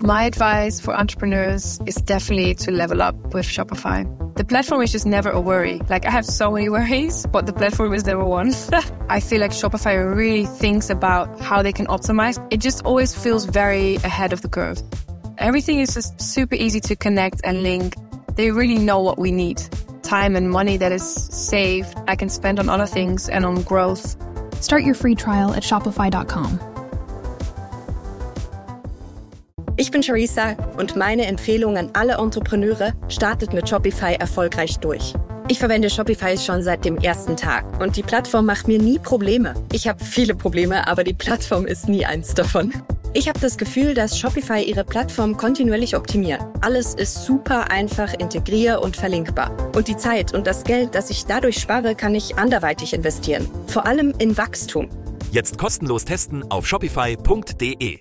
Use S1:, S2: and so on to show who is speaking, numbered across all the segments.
S1: My advice for entrepreneurs is definitely to level up with Shopify. The platform is just never a worry. Like, I have so many worries, but the platform is never one. I feel like Shopify really thinks about how they can optimize. It just always feels very ahead of the curve. Everything is just super easy to connect and link. They really know what we need. Time and money that is saved, I can spend on other things and on growth.
S2: Start your free trial at shopify.com.
S3: Ich bin Charissa und meine Empfehlung an alle Entrepreneure: startet mit Shopify erfolgreich durch. Ich verwende Shopify schon seit dem ersten Tag und die Plattform macht mir nie Probleme. Ich habe viele Probleme, aber die Plattform ist nie eins davon. Ich habe das Gefühl, dass Shopify ihre Plattform kontinuierlich optimiert. Alles ist super einfach integrier- und verlinkbar. Und die Zeit und das Geld, das ich dadurch spare, kann ich anderweitig investieren. Vor allem in Wachstum.
S4: Jetzt kostenlos testen auf shopify.de.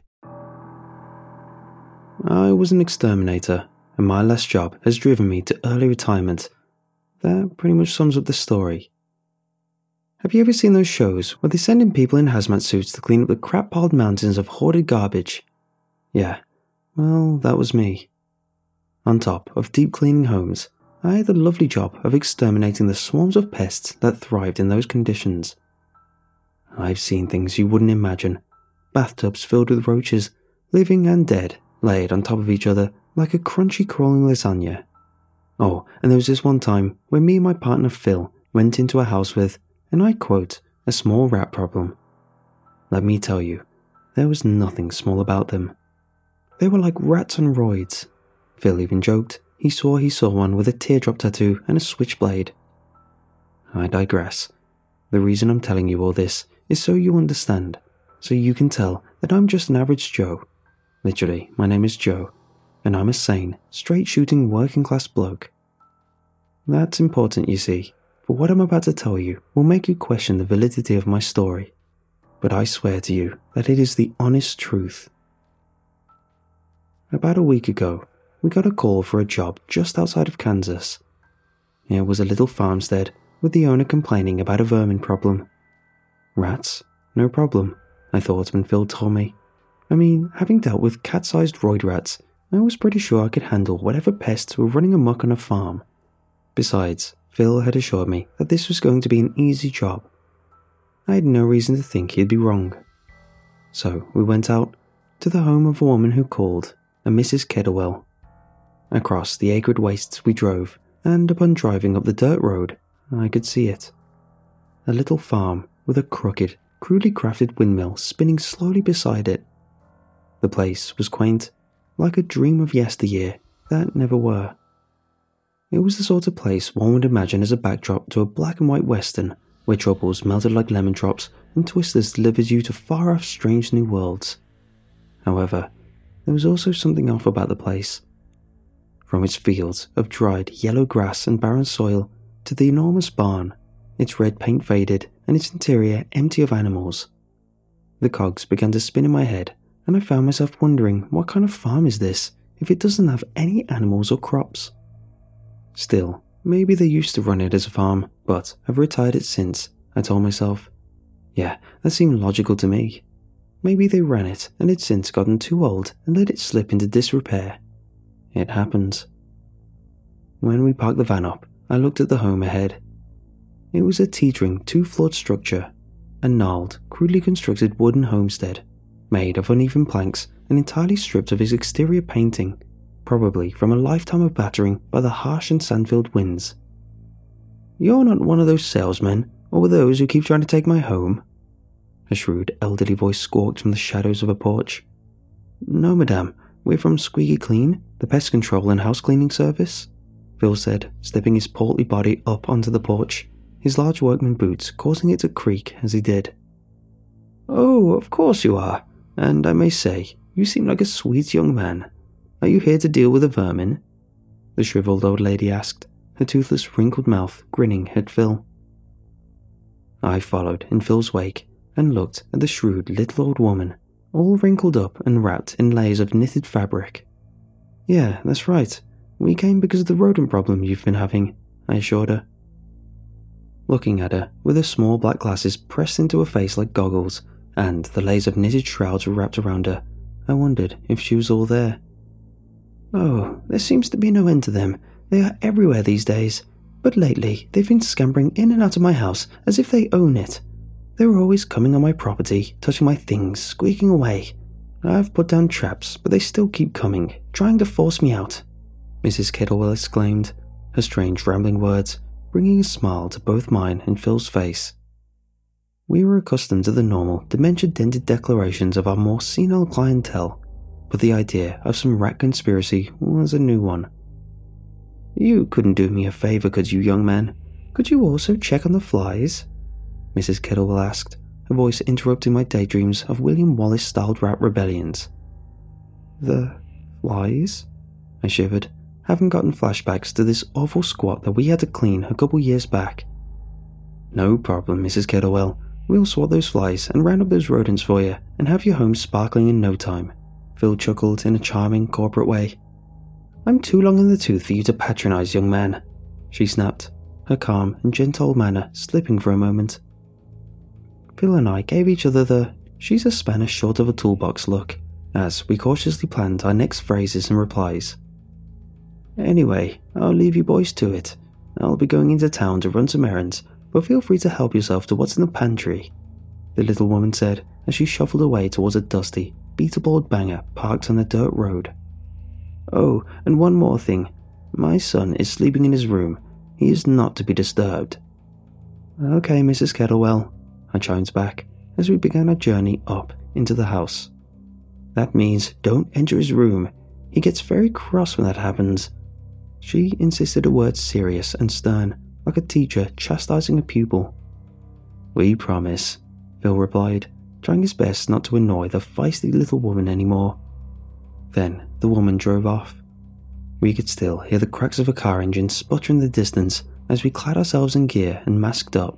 S5: I was an exterminator, and my last job has driven me to early retirement. That pretty much sums up the story. Have you ever seen those shows where they send in people in hazmat suits to clean up the crap-piled mountains of hoarded garbage? Yeah, well, that was me. On top of deep cleaning homes, I had the lovely job of exterminating the swarms of pests that thrived in those conditions. I've seen things you wouldn't imagine. Bathtubs filled with roaches, living and dead, laid on top of each other like a crunchy crawling lasagna. Oh, and there was this one time when me and my partner Phil went into a house with, and I quote, a small rat problem. Let me tell you, there was nothing small about them. They were like rats on roids. Phil even joked he saw one with a teardrop tattoo and a switchblade. I digress. The reason I'm telling you all this is so you understand, so you can tell that I'm just an average Joe. Literally, my name is Joe, and I'm a sane, straight-shooting working-class bloke. That's important, you see, for what I'm about to tell you will make you question the validity of my story. But I swear to you that it is the honest truth. About a week ago, we got a call for a job just outside of Kansas. It was a little farmstead with the owner complaining about a vermin problem. Rats? No problem, I thought when Phil told me. I mean, having dealt with cat-sized roid rats, I was pretty sure I could handle whatever pests were running amok on a farm. Besides, Phil had assured me that this was going to be an easy job. I had no reason to think he'd be wrong. So we went out to the home of a woman who called, a Mrs. Kettlewell. Across the acrid wastes we drove, and upon driving up the dirt road, I could see it. A little farm with a crooked, crudely crafted windmill spinning slowly beside it. The place was quaint, like a dream of yesteryear that never were. It was the sort of place one would imagine as a backdrop to a black and white western, where troubles melted like lemon drops and twisters delivered you to far-off strange new worlds. However, there was also something off about the place. From its fields of dried yellow grass and barren soil to the enormous barn, its red paint faded and its interior empty of animals. The cogs began to spin in my head, and I found myself wondering what kind of farm is this if it doesn't have any animals or crops. Still, maybe they used to run it as a farm, but have retired it since, I told myself. Yeah, that seemed logical to me. Maybe they ran it and had since gotten too old and let it slip into disrepair. It happens. When we parked the van up, I looked at the home ahead. It was a teetering two-floored structure, a gnarled, crudely constructed wooden homestead, made of uneven planks and entirely stripped of its exterior painting, probably from a lifetime of battering by the harsh and sand-filled winds. "You're not one of those salesmen, or those who keep trying to take my home?" A shrewd, elderly voice squawked from the shadows of a porch. "No, madame, we're from Squeaky Clean, the pest control and house cleaning service," Phil said, stepping his portly body up onto the porch, his large workman boots causing it to creak as he did. "Oh, of course you are. And I may say, you seem like a sweet young man. Are you here to deal with the vermin?" the shriveled old lady asked, her toothless, wrinkled mouth grinning at Phil. I followed in Phil's wake and looked at the shrewd little old woman, all wrinkled up and wrapped in layers of knitted fabric. "Yeah, that's right. We came because of the rodent problem you've been having," I assured her. Looking at her, with her small black glasses pressed into her face like goggles, and the layers of knitted shrouds wrapped around her, I wondered if she was all there, Oh, there seems to be no end to them. They are everywhere these days. But lately, they've been scampering in and out of my house as if they own it. They were always coming on my property, touching my things, squeaking away. I've put down traps, but they still keep coming, trying to force me out," Mrs. Kettlewell exclaimed, her strange rambling words bringing a smile to both mine and Phil's face. We were accustomed to the normal, dementia-dented declarations of our more senile clientele, but the idea of some rat conspiracy was a new one. "You couldn't do me a favour, could you, young man? Could you also check on the flies?" Mrs. Kettlewell asked, her voice interrupting my daydreams of William Wallace-styled rat rebellions. "The flies?" I shivered, having gotten flashbacks to this awful squat that we had to clean a couple years back. "No problem, Mrs. Kettlewell. We'll swat those flies and round up those rodents for you and have your home sparkling in no time," Phil chuckled in a charming corporate way. "I'm too long in the tooth for you to patronise, young man," she snapped, her calm and gentle manner slipping for a moment. Phil and I gave each other the "she's a spanner short of a toolbox" look as we cautiously planned our next phrases and replies. "Anyway, I'll leave you boys to it. I'll be going into town to run some errands, but feel free to help yourself to what's in the pantry," the little woman said as she shuffled away towards a dusty, beat-a-board banger parked on a dirt road. "Oh, and one more thing. My son is sleeping in his room. He is not to be disturbed." "Okay, Mrs. Kettlewell," I chimed back as we began our journey up into the house. "That means don't enter his room. He gets very cross when that happens." She insisted her words serious and stern, like a teacher chastising a pupil. "We promise," Phil replied, trying his best not to annoy the feisty little woman anymore. Then the woman drove off. We could still hear the cracks of a car engine sputter in the distance as we clad ourselves in gear and masked up.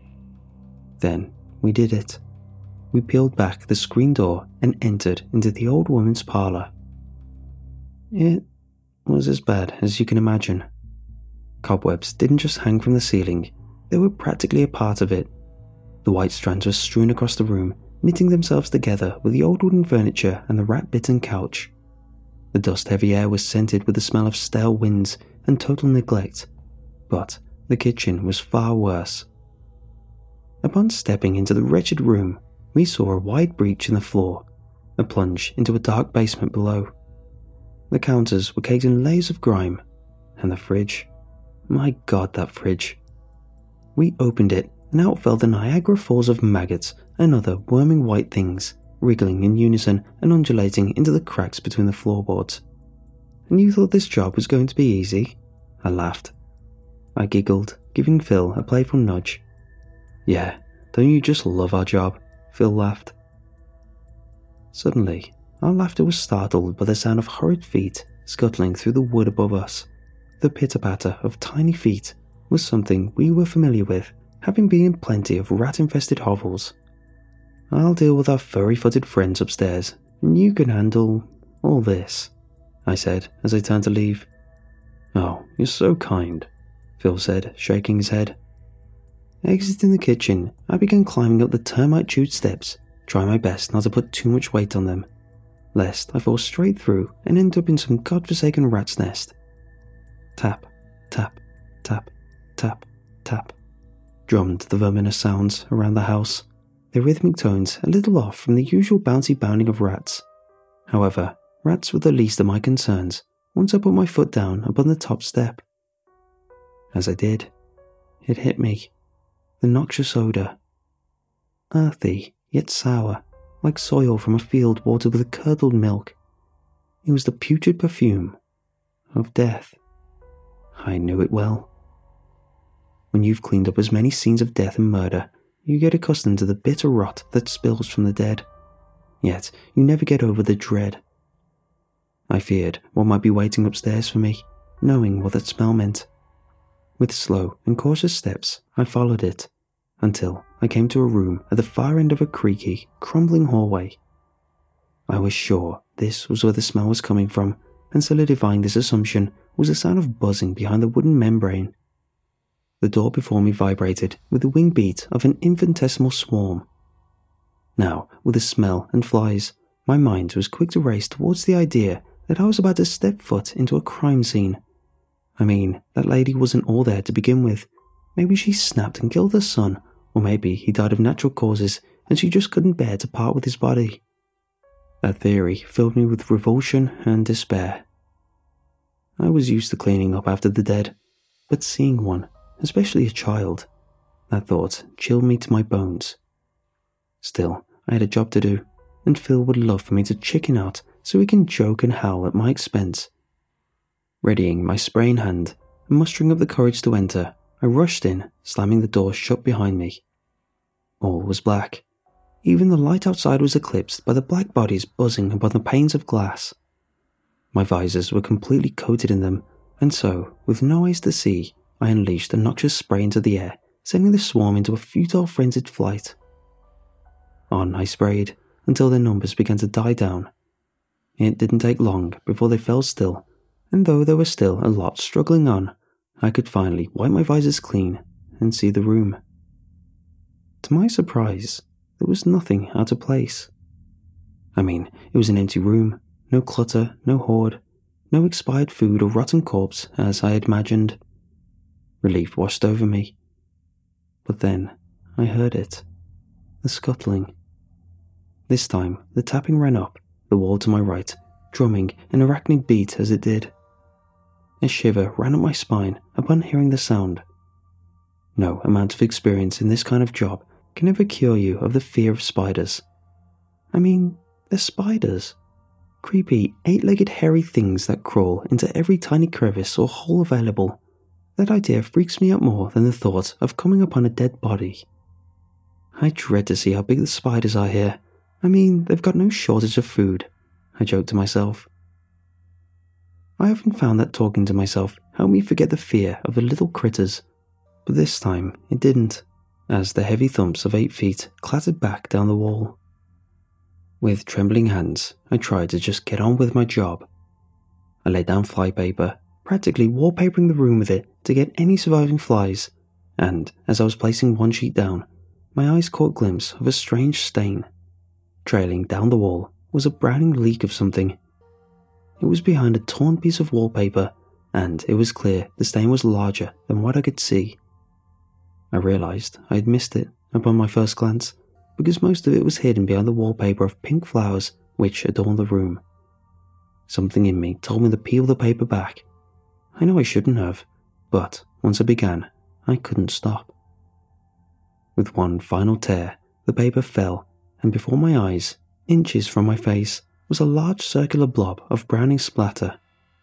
S5: Then we did it. We peeled back the screen door and entered into the old woman's parlour. It was as bad as you can imagine. Cobwebs didn't just hang from the ceiling, they were practically a part of it. The white strands were strewn across the room, knitting themselves together with the old wooden furniture and the rat-bitten couch. The dust-heavy air was scented with the smell of stale winds and total neglect, but the kitchen was far worse. Upon stepping into the wretched room, we saw a wide breach in the floor, a plunge into a dark basement below. The counters were caked in layers of grime, and the fridge. My God, that fridge. We opened it, and out fell the Niagara Falls of maggots and other worming white things, wriggling in unison and undulating into the cracks between the floorboards. "And you thought this job was going to be easy?" I laughed. I giggled, giving Phil a playful nudge. "Yeah, don't you just love our job?" Phil laughed. Suddenly, our laughter was startled by the sound of hurried feet scuttling through the wood above us. The pitter-patter of tiny feet was something we were familiar with, having been in plenty of rat-infested hovels. "I'll deal with our furry-footed friends upstairs, and you can handle all this," I said as I turned to leave. "Oh, you're so kind," Phil said, shaking his head. Exiting the kitchen, I began climbing up the termite-chewed steps, trying my best not to put too much weight on them, lest I fall straight through and end up in some godforsaken rat's nest. Tap, tap, tap, tap, tap, drummed the verminous sounds around the house, their rhythmic tones a little off from the usual bouncy bounding of rats. However, rats were the least of my concerns once I put my foot down upon the top step. As I did, it hit me. The noxious odour. Earthy, yet sour, like soil from a field watered with curdled milk. It was the putrid perfume of death. I knew it well. When you've cleaned up as many scenes of death and murder, you get accustomed to the bitter rot that spills from the dead. Yet you never get over the dread. I feared what might be waiting upstairs for me, knowing what that smell meant. With slow and cautious steps, I followed it, until I came to a room at the far end of a creaky, crumbling hallway. I was sure this was where the smell was coming from, and solidifying this assumption was a sound of buzzing behind the wooden membrane. The door before me vibrated with the wing beat of an infinitesimal swarm. Now, with the smell and flies, my mind was quick to race towards the idea that I was about to step foot into a crime scene. I mean, that lady wasn't all there to begin with. Maybe she snapped and killed her son, or maybe he died of natural causes and she just couldn't bear to part with his body. That theory filled me with revulsion and despair. I was used to cleaning up after the dead, but seeing one, especially a child, that thought chilled me to my bones. Still, I had a job to do, and Phil would love for me to chicken out so he can joke and howl at my expense. Readying my spray in hand and mustering up the courage to enter, I rushed in, slamming the door shut behind me. All was black. Even the light outside was eclipsed by the black bodies buzzing upon the panes of glass. My visors were completely coated in them, and so, with no eyes to see, I unleashed a noxious spray into the air, sending the swarm into a futile frenzied flight. On I sprayed, until their numbers began to die down. It didn't take long before they fell still, and though there was still a lot struggling on, I could finally wipe my visors clean and see the room. To my surprise, there was nothing out of place. I mean, it was an empty room, no clutter, no hoard, no expired food or rotten corpse as I had imagined. Relief washed over me. But then I heard it, the scuttling. This time the tapping ran up the wall to my right, drumming an arachnid beat as it did. A shiver ran up my spine upon hearing the sound. No amount of experience in this kind of job can ever cure you of the fear of spiders. I mean, they're spiders. Creepy, 8-legged hairy things that crawl into every tiny crevice or hole available. That idea freaks me out more than the thought of coming upon a dead body. I dread to see how big the spiders are here. I mean, they've got no shortage of food, I joked to myself. I often found that talking to myself helped me forget the fear of the little critters, but this time it didn't, as the heavy thumps of 8 feet clattered back down the wall. With trembling hands, I tried to just get on with my job. I laid down flypaper, practically wallpapering the room with it to get any surviving flies, and as I was placing one sheet down, my eyes caught a glimpse of a strange stain. Trailing down the wall was a browning leak of something. It was behind a torn piece of wallpaper, and it was clear the stain was larger than what I could see. I realized I had missed it upon my first glance, because most of it was hidden behind the wallpaper of pink flowers which adorned the room. Something in me told me to peel the paper back. I know I shouldn't have, but once I began, I couldn't stop. With one final tear, the paper fell, and before my eyes, inches from my face, was a large circular blob of browning splatter.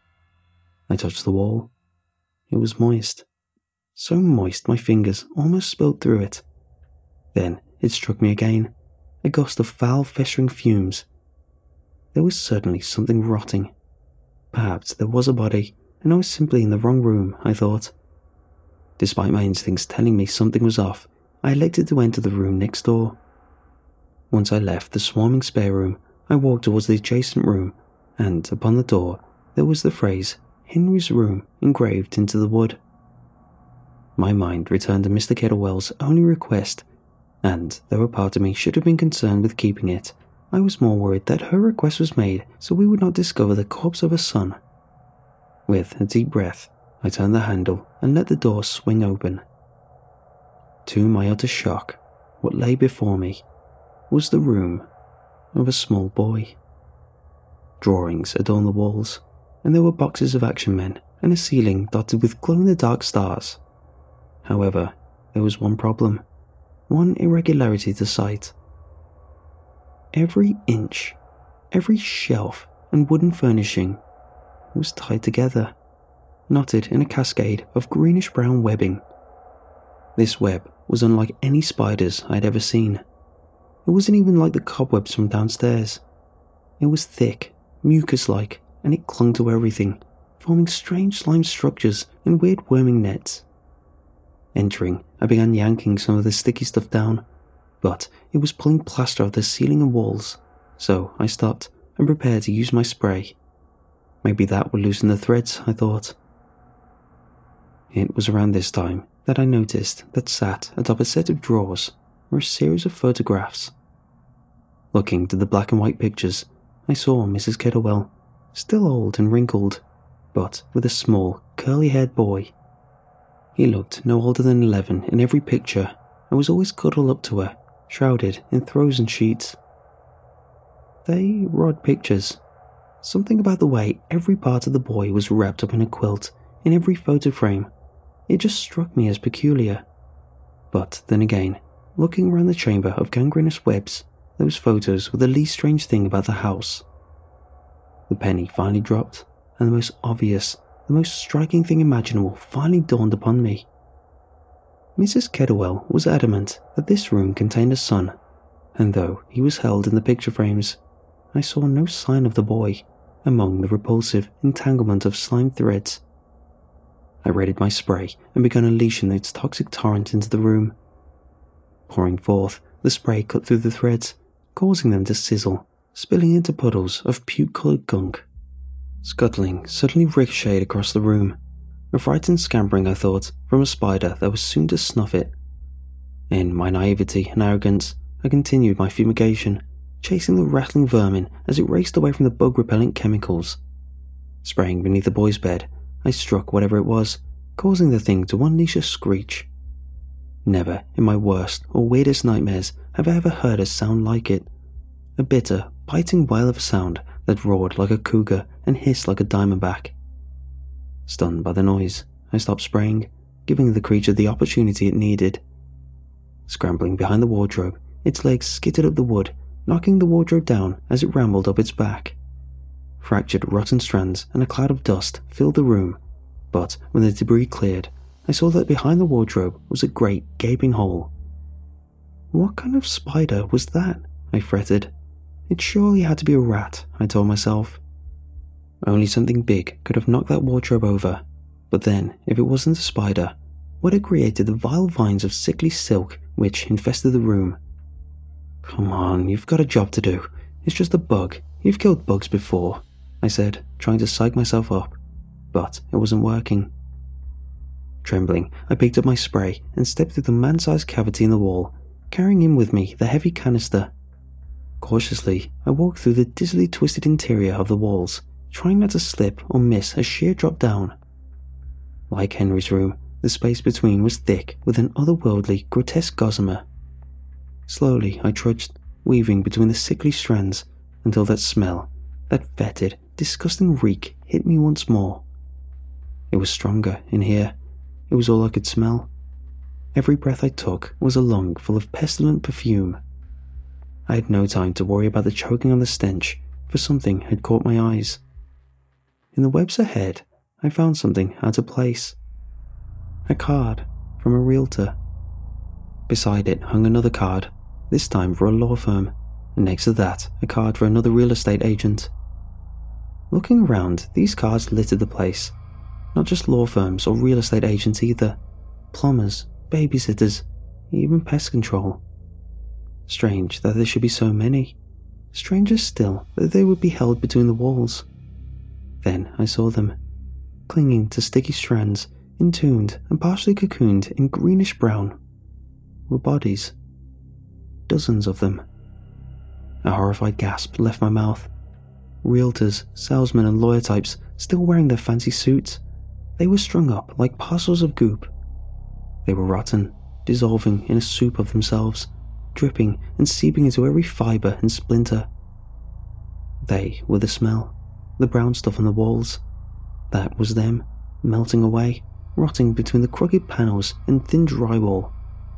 S5: I touched the wall. It was moist. So moist my fingers almost spilled through it. Then it struck me again, a gust of foul festering fumes. There was certainly something rotting. Perhaps there was a body, and I was simply in the wrong room, I thought. Despite my instincts telling me something was off, I elected to enter the room next door. Once I left the swarming spare room, I walked towards the adjacent room, and upon the door there was the phrase, Henry's room, engraved into the wood. My mind returned to Mr. Kettlewell's only request, and though a part of me should have been concerned with keeping it, I was more worried that her request was made so we would not discover the corpse of her son. With a deep breath, I turned the handle and let the door swing open. To my utter shock, what lay before me was the room of a small boy. Drawings adorned the walls, and there were boxes of Action Men and a ceiling dotted with glow-in-the-dark stars. However, there was one problem, one irregularity to sight. Every inch, every shelf and wooden furnishing was tied together, knotted in a cascade of greenish-brown webbing. This web was unlike any spiders I had ever seen. It wasn't even like the cobwebs from downstairs. It was thick, mucus-like, and it clung to everything, forming strange slime structures and weird worming nets. Entering, I began yanking some of the sticky stuff down, but it was pulling plaster off the ceiling and walls, so I stopped and prepared to use my spray. Maybe that would loosen the threads, I thought. It was around this time that I noticed that sat atop a set of drawers were a series of photographs. Looking to the black and white pictures, I saw Mrs. Kettlewell, still old and wrinkled, but with a small, curly-haired boy. He looked no older than 11 in every picture and was always cuddled up to her, shrouded in throws and sheets. They were odd pictures. Something about the way every part of the boy was wrapped up in a quilt in every photo frame. It just struck me as peculiar. But then again, looking around the chamber of gangrenous webs, those photos were the least strange thing about the house. The penny finally dropped, and the most obvious, the most striking thing imaginable finally dawned upon me. Mrs. Kettlewell was adamant that this room contained a son, and though he was held in the picture frames, I saw no sign of the boy among the repulsive entanglement of slime threads. I readied my spray and began unleashing its toxic torrent into the room. Pouring forth, the spray cut through the threads, causing them to sizzle, spilling into puddles of puke-coloured gunk. Scuttling suddenly ricocheted across the room, a frightened scampering, I thought, from a spider that was soon to snuff it. In my naivety and arrogance, I continued my fumigation, chasing the rattling vermin as it raced away from the bug-repellent chemicals. Spraying beneath the boy's bed, I struck whatever it was, causing the thing to unleash a screech. Never, in my worst or weirdest nightmares, have I ever heard a sound like it. A bitter, biting wail of a sound that roared like a cougar and hissed like a diamondback. Stunned by the noise, I stopped spraying, giving the creature the opportunity it needed. Scrambling behind the wardrobe, its legs skittered up the wood, knocking the wardrobe down as it rambled up its back. Fractured rotten strands and a cloud of dust filled the room, but when the debris cleared, I saw that behind the wardrobe was a great gaping hole. What kind of spider was that? I fretted. It surely had to be a rat, I told myself. Only something big could have knocked that wardrobe over, but then, if it wasn't a spider, what had created the vile vines of sickly silk which infested the room? Come on, you've got a job to do. It's just a bug. You've killed bugs before, I said, trying to psych myself up, but it wasn't working. Trembling, I picked up my spray and stepped through the man-sized cavity in the wall, carrying in with me the heavy canister. Cautiously, I walked through the dizzily twisted interior of the walls, trying not to slip or miss a sheer drop down. Like Henry's room, the space between was thick with an otherworldly, grotesque gossamer. Slowly, I trudged, weaving between the sickly strands, until that smell, that fetid, disgusting reek hit me once more. It was stronger in here. It was all I could smell. Every breath I took was a lung full of pestilent perfume. I had no time to worry about the choking on the stench, for something had caught my eyes. In the webs ahead, I found something out of place. A card from a realtor. Beside it hung another card, this time for a law firm, and next to that, a card for another real estate agent. Looking around, these cards littered the place. Not just law firms or real estate agents either. Plumbers, babysitters, even pest control. Strange that there should be so many. Stranger still that they would be held between the walls. Then I saw them, clinging to sticky strands, entombed and partially cocooned in greenish brown, were bodies. Dozens of them. A horrified gasp left my mouth. Realtors, salesmen and lawyer types still wearing their fancy suits. They were strung up like parcels of goop. They were rotten, dissolving in a soup of themselves, dripping and seeping into every fibre and splinter. They were the smell, the brown stuff on the walls. That was them, melting away, rotting between the crooked panels and thin drywall.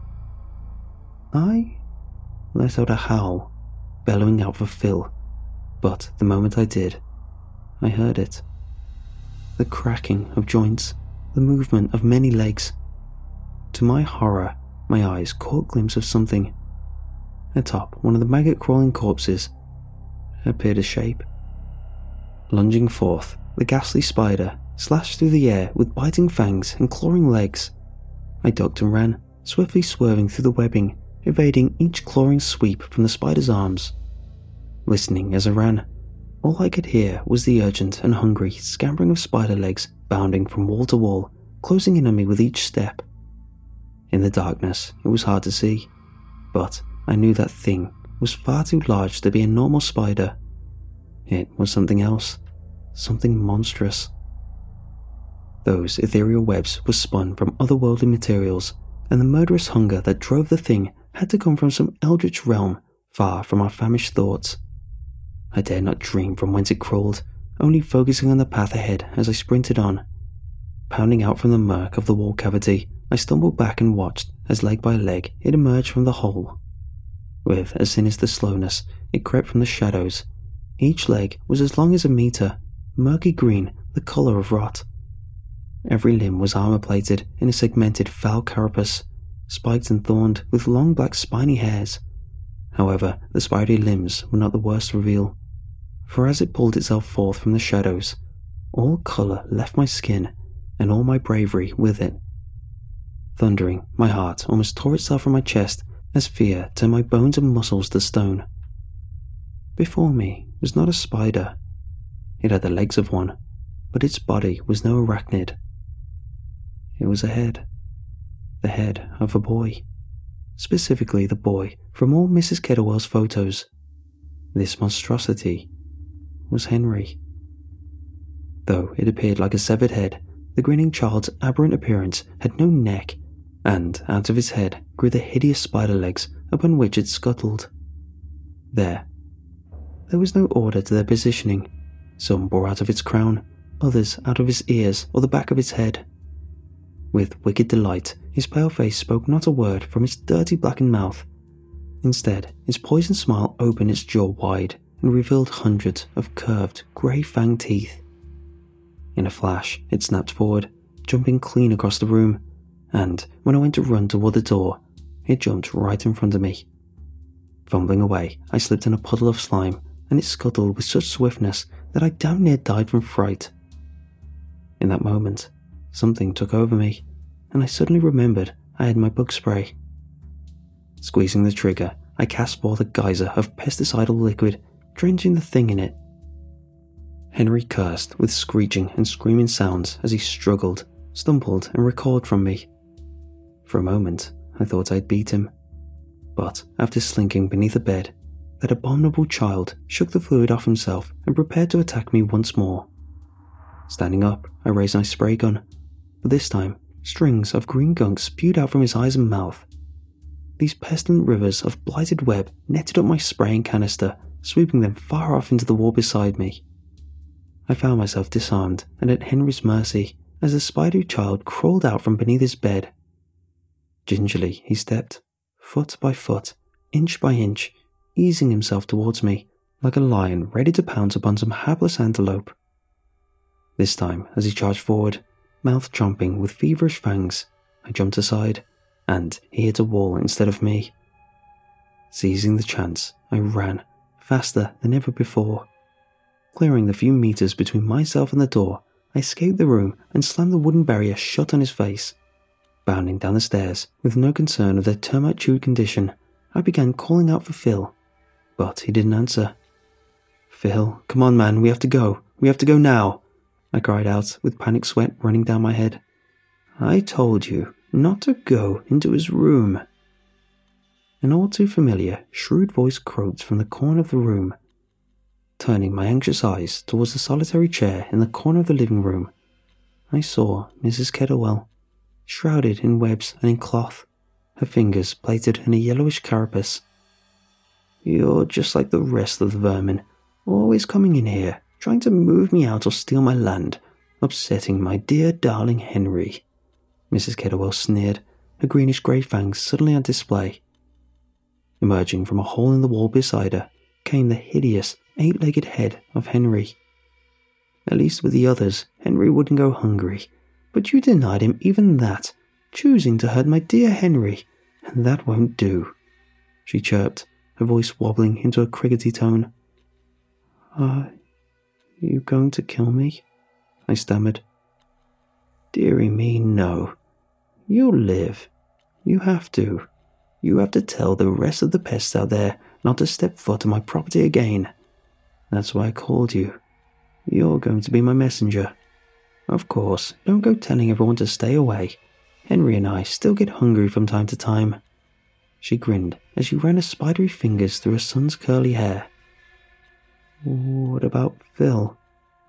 S5: I let out a howl, bellowing out for Phil, but the moment I did, I heard it. The cracking of joints, the movement of many legs. To my horror, my eyes caught a glimpse of something. Atop one of the maggot-crawling corpses appeared a shape. Lunging forth, the ghastly spider slashed through the air with biting fangs and clawing legs. I ducked and ran, swiftly swerving through the webbing, evading each clawing sweep from the spider's arms. Listening as I ran, all I could hear was the urgent and hungry scampering of spider legs bounding from wall to wall, closing in on me with each step. In the darkness, it was hard to see, but I knew that thing was far too large to be a normal spider. It was something else, something monstrous. Those ethereal webs were spun from otherworldly materials, and the murderous hunger that drove the thing had to come from some eldritch realm far from our famished thoughts. I dared not dream from whence it crawled, only focusing on the path ahead as I sprinted on. Pounding out from the murk of the wall cavity, I stumbled back and watched as leg by leg it emerged from the hole. With a sinister slowness, it crept from the shadows. Each leg was as long as a meter, murky green, the colour of rot. Every limb was armour-plated in a segmented foul carapace, spiked and thorned with long black spiny hairs. However, the spidery limbs were not the worst reveal, for as it pulled itself forth from the shadows, all colour left my skin, and all my bravery with it. Thundering, my heart almost tore itself from my chest as fear turned my bones and muscles to stone. Before me was not a spider. It had the legs of one, but its body was no arachnid. It was a head. The head of a boy. Specifically the boy from all Mrs. Kettlewell's photos. This monstrosity was Henry. Though it appeared like a severed head, the grinning child's aberrant appearance had no neck, and out of its head grew the hideous spider legs upon which it scuttled. There was no order to their positioning. Some bore out of its crown, others out of its ears or the back of its head. With wicked delight, his pale face spoke not a word from its dirty blackened mouth. Instead, its poisoned smile opened its jaw wide and revealed hundreds of curved, grey-fanged teeth. In a flash, it snapped forward, jumping clean across the room, and when I went to run toward the door, it jumped right in front of me. Fumbling away, I slipped in a puddle of slime, and it scuttled with such swiftness that I damn near died from fright. In that moment, something took over me, and I suddenly remembered I had my bug spray. Squeezing the trigger, I cast forth a geyser of pesticidal liquid, drenching the thing in it. Henry cursed with screeching and screaming sounds as he struggled, stumbled, and recoiled from me. For a moment, I thought I'd beat him, but after slinking beneath a bed, that abominable child shook the fluid off himself and prepared to attack me once more. Standing up, I raised my spray gun, but this time, strings of green gunk spewed out from his eyes and mouth. These pestilent rivers of blighted web netted up my spraying canister, sweeping them far off into the wall beside me. I found myself disarmed and at Henry's mercy as the spidery child crawled out from beneath his bed. Gingerly he stepped, foot by foot, inch by inch, easing himself towards me, like a lion ready to pounce upon some hapless antelope. This time, as he charged forward, mouth chomping with feverish fangs, I jumped aside, and he hit a wall instead of me. Seizing the chance, I ran, faster than ever before. Clearing the few meters between myself and the door, I escaped the room and slammed the wooden barrier shut on his face. Bounding down the stairs, with no concern of their termite-chewed condition, I began calling out for Phil, but he didn't answer. "Phil, come on man, we have to go. We have to go now," I cried out with panic sweat running down my head. "I told you not to go into his room." An all too familiar, shrewd voice croaked from the corner of the room. Turning my anxious eyes towards the solitary chair in the corner of the living room, I saw Mrs. Kettlewell, shrouded in webs and in cloth, her fingers plaited in a yellowish carapace. "You're just like the rest of the vermin, always coming in here, trying to move me out or steal my land, upsetting my dear darling Henry," Mrs. Kettlewell sneered, her greenish-grey fangs suddenly on display. Emerging from a hole in the wall beside her came the hideous, eight-legged head of Henry. "At least with the others, Henry wouldn't go hungry, but you denied him even that, choosing to hurt my dear Henry, and that won't do," she chirped, her voice wobbling into a crickety tone. "Are you going to kill me?" I stammered. "Dearie me, no. You'll live. You have to. You have to tell the rest of the pests out there not to step foot on my property again. That's why I called you. You're going to be my messenger. Of course, don't go telling everyone to stay away. Henry and I still get hungry from time to time." She grinned as she ran her spidery fingers through her son's curly hair. "What about Phil?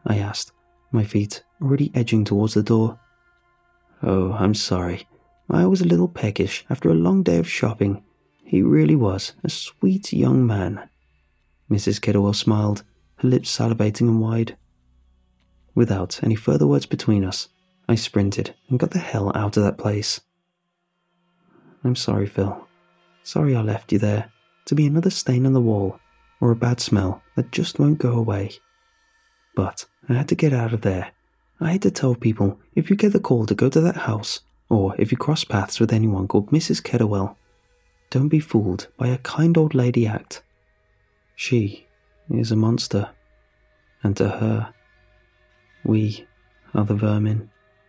S5: I asked, my feet already edging towards the door. Oh, I'm sorry. I was a little peckish after a long day of shopping. He really was a sweet young man. Mrs. Kettlewell smiled, her lips salivating and wide. Without any further words between us, I sprinted and got the hell out of that place. I'm sorry, Phil. Sorry I left you there, to be another stain on the wall, or a bad smell that just won't go away. But I had to get out of there. I had to tell people, if you get the call to go to that house, or if you cross paths with anyone called Mrs. Kettlewell, don't be fooled by a kind old lady act. She is a monster, and to her, we are the vermin.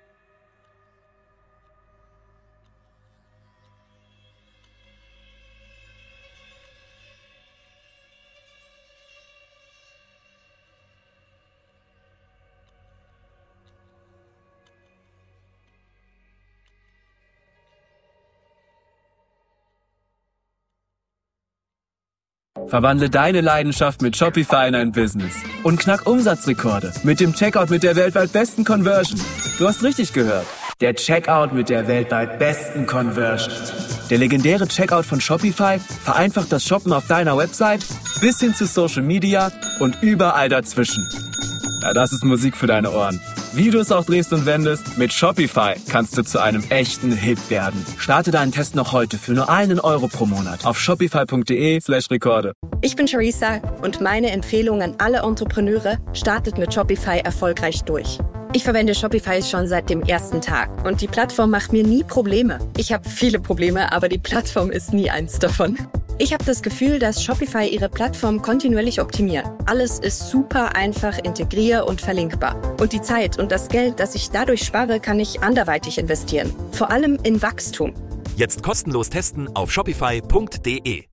S6: Verwandle deine Leidenschaft mit Shopify in ein Business und knack Umsatzrekorde mit dem Checkout mit der weltweit besten Conversion. Du hast richtig gehört. Der Checkout mit der weltweit besten Conversion. Der legendäre Checkout von Shopify vereinfacht das Shoppen auf deiner Website bis hin zu Social Media und überall dazwischen. Ja, das ist Musik für deine Ohren. Wie du es auch drehst und wendest, mit Shopify kannst du zu einem echten Hit werden. Starte deinen Test noch heute für nur €1 pro Monat auf shopify.de/Rekorde.
S3: Ich bin Charissa und meine Empfehlung an alle Entrepreneure: startet mit Shopify erfolgreich durch. Ich verwende Shopify schon seit dem ersten Tag und die Plattform macht mir nie Probleme. Ich habe viele Probleme, aber die Plattform ist nie eins davon. Ich habe das Gefühl, dass Shopify ihre Plattform kontinuierlich optimiert. Alles ist super einfach integrier- und verlinkbar. Und die Zeit und das Geld, das ich dadurch spare, kann ich anderweitig investieren. Vor allem in Wachstum.
S4: Jetzt kostenlos testen auf shopify.de.